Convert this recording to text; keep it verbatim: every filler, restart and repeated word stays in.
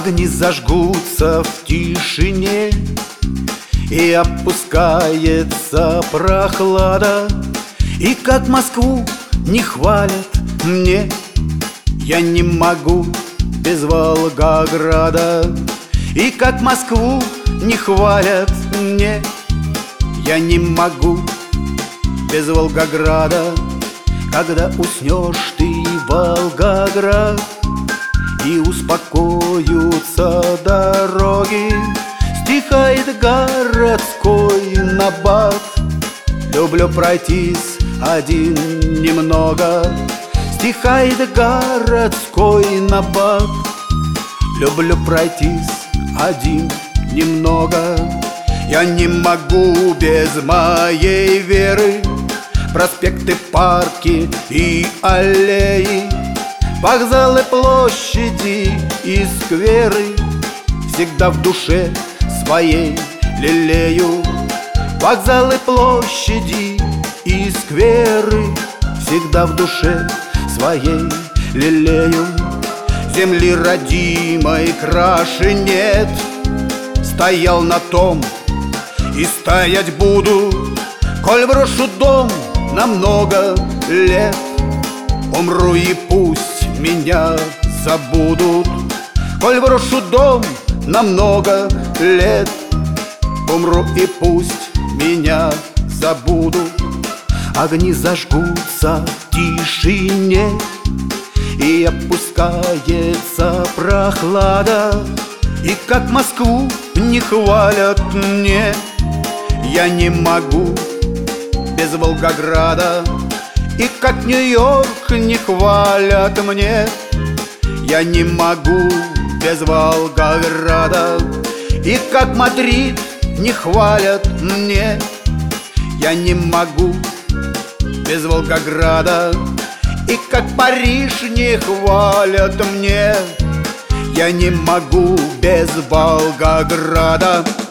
Огни зажгутся в тишине, и опускается прохлада. И как Москву не хвалят мне, я не могу без Волгограда. И как Москву не хвалят мне, я не могу без Волгограда. Когда уснешь ты, Волгоград, и успокоятся дороги, стихает городской набат. Люблю пройтись один немного, стихает городской набат. Люблю пройтись один немного. Я не могу без моей веры проспекты, парки и аллеи, вокзалы, площади и скверы всегда в душе своей лелею. Вокзалы, площади и скверы всегда в душе своей лелею. Земли родимой краше нет, стоял на том и стоять буду. Коль брошу дом на много лет, умру и пусть меня забудут. Коль брошу дом на много лет, умру и пусть меня забудут. Огни зажгутся в тишине, и опускается прохлада. И как Москву не хвалят мне, я не могу без Волгограда. И как Нью-Йорк не хвалят мне, я не могу без Волгограда. И как Мадрид не хвалят мне, я не могу без Волгограда. И как Париж не хвалят мне, я не могу без Волгограда.